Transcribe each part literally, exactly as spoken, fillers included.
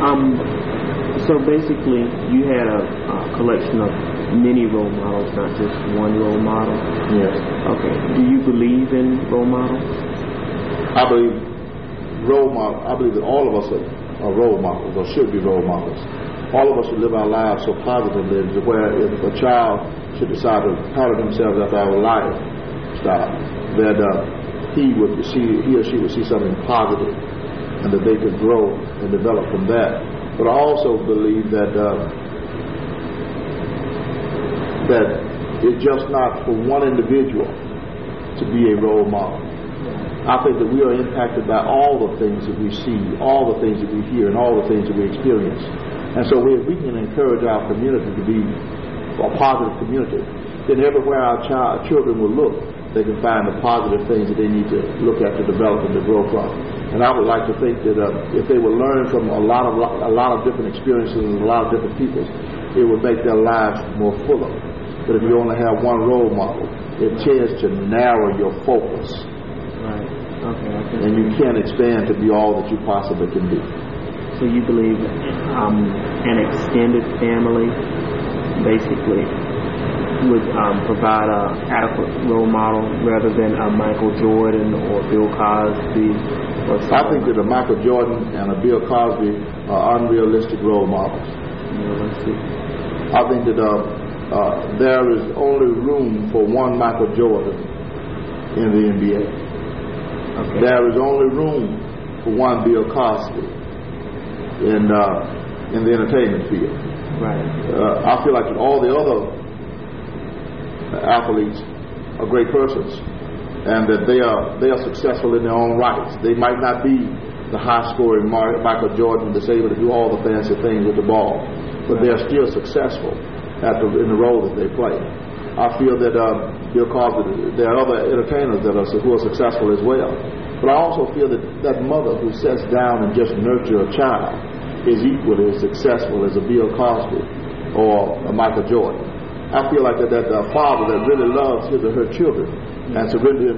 Um, so basically, you had a, a collection of many role models, not just one role model. Yes. Okay. Do you believe in role models? I believe role model. I believe that all of us are, are role models, or should be role models. All of us should live our lives so positively, where if a child should decide to pattern themselves after our lifestyle, that uh, he would see, he or she would see something positive, and that they could grow and develop from that. But I also believe that uh, that it's just not for one individual to be a role model. I think that we are impacted by all the things that we see, all the things that we hear, and all the things that we experience. And so if we can encourage our community to be a positive community, then everywhere our child, children will look, they can find the positive things that they need to look at to develop and to grow from. And I would like to think that uh, if they would learn from a lot of a lot of different experiences and a lot of different people, it would make their lives more fuller. But if you only have one role model, it tends to narrow your focus. Right. Okay. okay. And you can't expand to be all that you possibly can be. So you believe um, an extended family basically would um, provide an adequate role model rather than a Michael Jordan or Bill Cosby? Or I think that a Michael Jordan and a Bill Cosby are unrealistic role models. Realistic. I think that uh, uh, there is only room for one Michael Jordan in the N B A. Okay. There is only room for one Bill Cosby in uh, in the entertainment field. Right. Uh, I feel like all the other athletes are great persons, and that they are they are successful in their own rights. They might not be the high-scoring Michael Jordan that's able to do all the fancy things with the ball, but they are still successful at the, in the role that they play. I feel that uh, Bill Cosby, there are other entertainers that are who are successful as well. But I also feel that that mother who sits down and just nurtures a child is equally as successful as a Bill Cosby or a Michael Jordan. I feel like that, that the father that really loves his or her children and surrenders.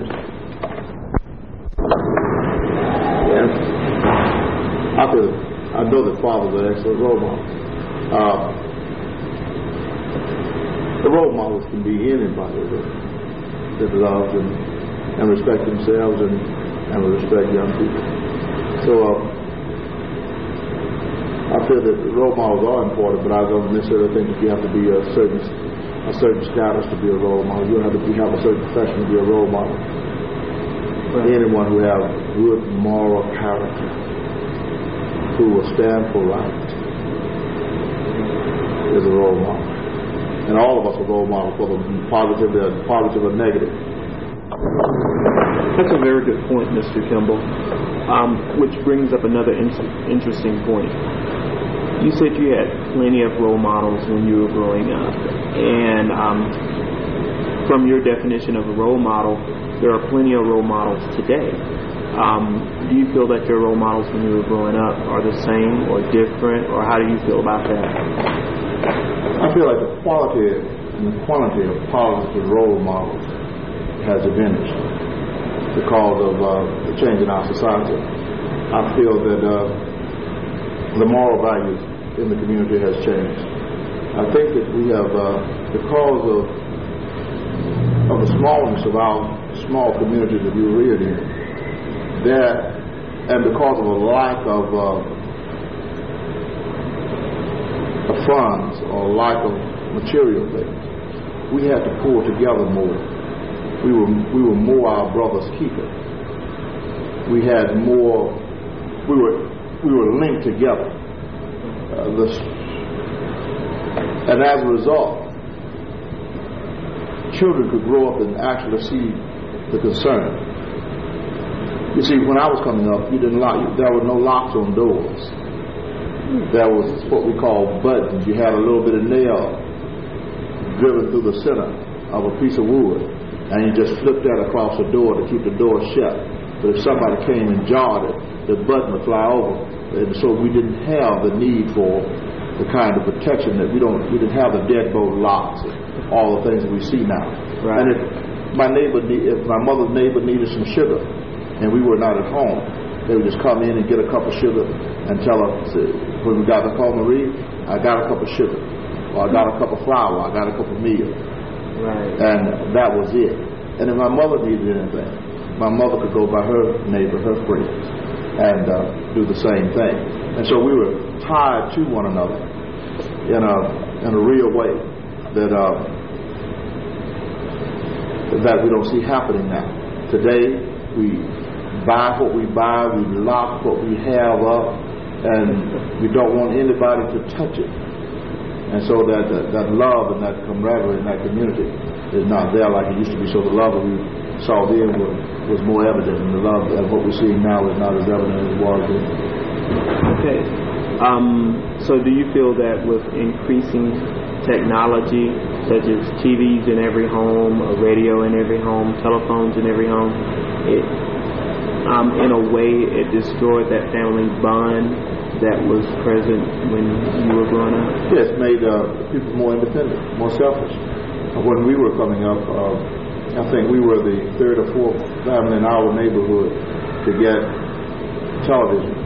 And I feel, I know that fathers are excellent role models. Uh, the role models can be anybody that, that loves and, and respect themselves and, and respect young people. So uh, I feel that role models are important, but I don't necessarily think that you have to be a certain a certain status to be a role model. You don't have to be, have a certain profession to be a role model. Right. Anyone who has good moral character, who will stand for right, is a role model. And all of us are role models, whether positive or positive or negative. That's a very good point, Mister Kimball. Um, which brings up another in- interesting point. You said you had plenty of role models when you were growing up, and um, from your definition of a role model, there are plenty of role models today. Um, do you feel that your role models when you were growing up are the same or different, or how do you feel about that? I feel like the quality and the quantity of positive role models has diminished because of uh, the change in our society. I feel that uh, the moral values in the community has changed. I think that we have, uh, because of of the smallness of our small community that we were reared in, that, and because of a lack of, uh, of funds or lack of material things, we had to pull together more. We were we were more our brother's keeper. We had more. We were we were linked together. Uh, the, and as a result, children could grow up and actually see the concern. You see, when I was coming up, you didn't lock. There were no locks on doors. There was what we call buttons. You had a little bit of nail driven through the center of a piece of wood, and you just flipped that across the door to keep the door shut. But if somebody came and jarred it, the button would fly over. And so we didn't have the need for the kind of protection that we don't. We didn't have the deadbolt locks and all the things that we see now. Right. And if my neighbor, if my mother's neighbor needed some sugar, and we were not at home, they would just come in and get a cup of sugar and tell her when we got to call Marie, I got a cup of sugar, or I got a cup of flour, I got a cup of meal. Right. And that was it. And if my mother needed anything, my mother could go by her neighbor, her friends, and uh, do the same thing. And so we were tied to one another in a in a real way that uh, that we don't see happening now. Today, we buy what we buy, we lock what we have up, and we don't want anybody to touch it. And so that that, that love and that camaraderie and that community is not there like it used to be. So the love that we saw then was, was more evident, and the love of what we're seeing now is not as evident as it was then. Okay. Um, so do you feel that with increasing technology, such as T Vs in every home, a radio in every home, telephones in every home, it, um, in a way, it destroyed that family bond that was present when you were growing up? Yes, it made uh, people more independent, more selfish. When we were coming up, uh, I think we were the third or fourth family in our neighborhood to get television.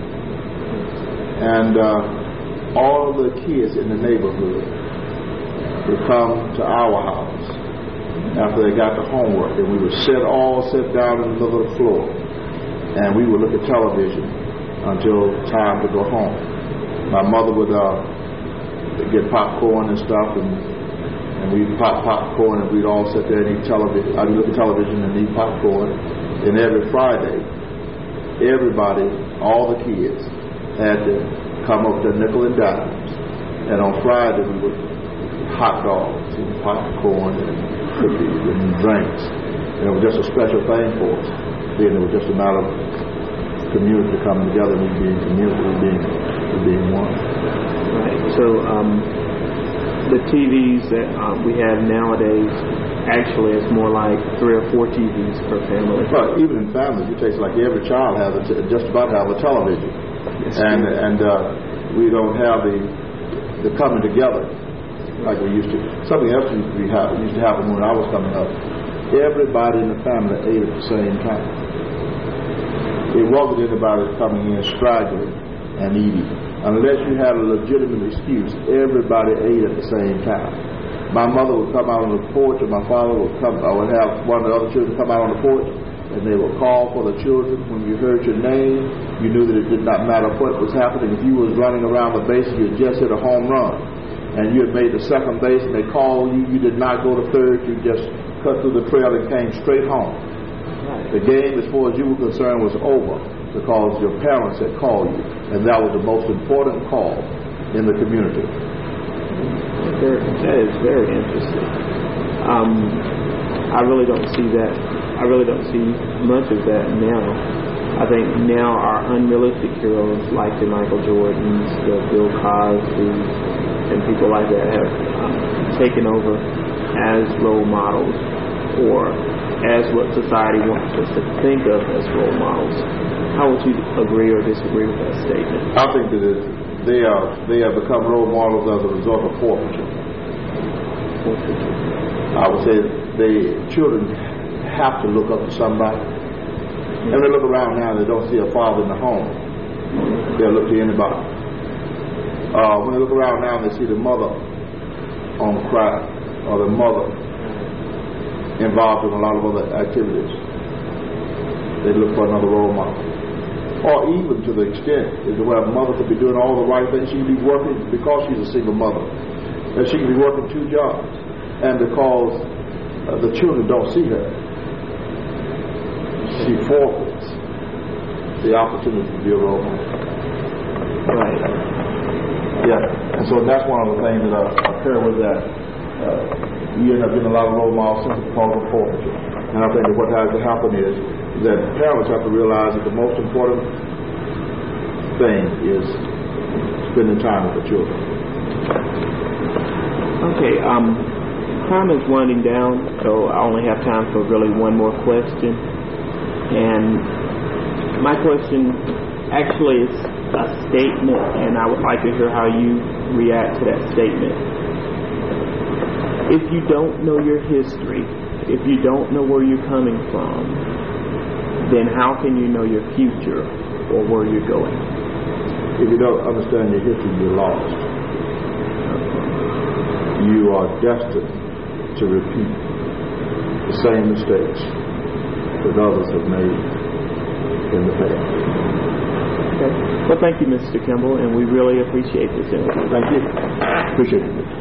And uh, all the kids in the neighborhood would come to our house after they got the homework, and we would sit all sit down in the middle of the floor, and we would look at television until time to go home. My mother would uh, get popcorn and stuff, and, and we'd pop popcorn, and we'd all sit there and eat television. I'd look at television and eat popcorn. And every Friday, everybody, all the kids, had to come up to nickel and dimes. And on Friday, we would hot dogs and popcorn and cookies and drinks. And it was just a special thing for us. Then it was just a matter of community coming together, we being community, we being, we being one. Right. So um, the T Vs that uh, we have nowadays, actually it's more like three or four T Vs per family. But even in families, it takes like every child has a t- just about have a television. Yes, and true. and uh, we don't have the the coming together like we used to. Something else used to, be ha- used to happen when I was coming up. Everybody in the family ate at the same time. It wasn't anybody coming in straggling and eating. Unless you had a legitimate excuse, everybody ate at the same time. My mother would come out on the porch, and my father would come. I would have one of the other children come out on the porch, and they would call for the children. When you heard your name, you knew that it did not matter what was happening. If you was running around the base, you had just hit a home run, and you had made the second base, and they called you. You did not go to third. You just cut through the trail and came straight home. The game, as far as you were concerned, was over because your parents had called you, and that was the most important call in the community. That is very interesting. Um, I really don't see that. I really don't see much of that now. I think now our unrealistic heroes, like the Michael Jordans, the Bill Cosbys, and people like that, have um, taken over as role models, or as what society wants us to think of as role models. How would you agree or disagree with that statement? I think that it, they are they have become role models as a result of forfeiture. Forfeiture. I would say the children have to look up to somebody. And they look around now and they don't see a father in the home. They'll look to anybody. Uh, when they look around now and they see the mother on crack, or the mother involved in a lot of other activities, they look for another role model. Or even to the extent is where a mother could be doing all the right things. She could be working, because she's a single mother, and she could be working two jobs, and because uh, the children don't see her, she forfeits the opportunity to be a role model. Right. Yeah, and so that's one of the things that uh, occur with that. Uh, you end up getting a lot of role models simply because of forfeiture. And I think that what has to happen is that parents have to realize that the most important thing is spending time with the children. Okay, um, time is winding down, so I only have time for really one more question. And my question actually is a statement, and I would like to hear how you react to that statement. If you don't know your history, if you don't know where you're coming from, then how can you know your future or where you're going? if you don't understand your history, you're lost. You are destined to repeat the same mistakes that others have made in the past. Okay. Well, thank you, Mister Kimball, and we really appreciate this interview. Thank you. Appreciate it.